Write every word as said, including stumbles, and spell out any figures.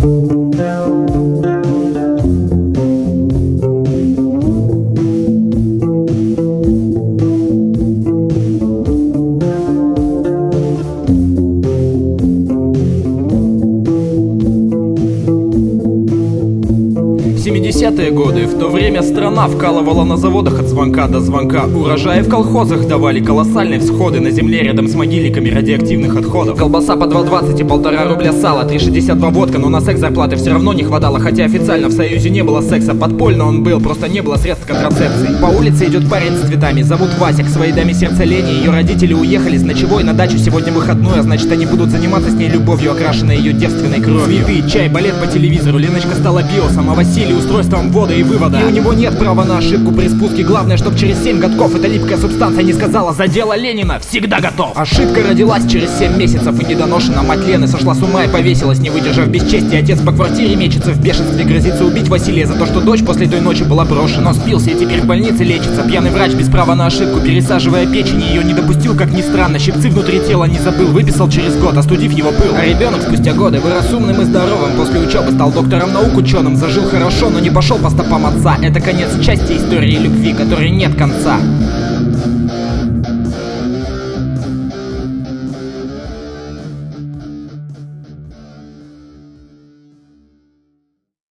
В семидесятые годы в то время страна вкалывала на заводах от звонка до звонка. Урожаи в колхозах давали колоссальные всходы. На земле рядом с могильниками радиоактивных отходов. Колбаса по два двадцать и полтора рубля сала, три шестьдесят два водка, но на секс зарплаты все равно не хватало. Хотя официально в Союзе не было секса, подпольно он был, просто не было средств контрацепции. По улице идет парень с цветами, зовут Вася, к своей даме сердца лени. Ее родители уехали с ночевой на дачу, сегодня выходной, а значит они будут заниматься с ней любовью, окрашенной ее девственной кровью. Цветы, чай, балет по телевизору, Леночка стала биосом, а Василий устройством ввода и вывода. И у него нет права на ошибку при спуске. Главное, чтоб через семь годков эта липкая субстанция не сказала: за дело Ленина всегда готов. Ошибка родилась через семь месяцев и недоношена. Мать Лены сошла с ума и повесилась, не выдержав бесчестия. Отец по квартире мечется в бешенстве, грозится убить Василия за то, что дочь после той ночи была брошена. Он спился и теперь в больнице лечится. Пьяный врач без права на ошибку, пересаживая печень, ее не допустил, как ни странно. Щипцы внутри тела не забыл, выписал через год, остудив его пыл. А ребенок спустя годы вырос умным и здоровым. После учебы стал доктором наук, ученым. Зажил хорошо, но не пошел по стопам отца. Это конец части истории любви, которой нет конца.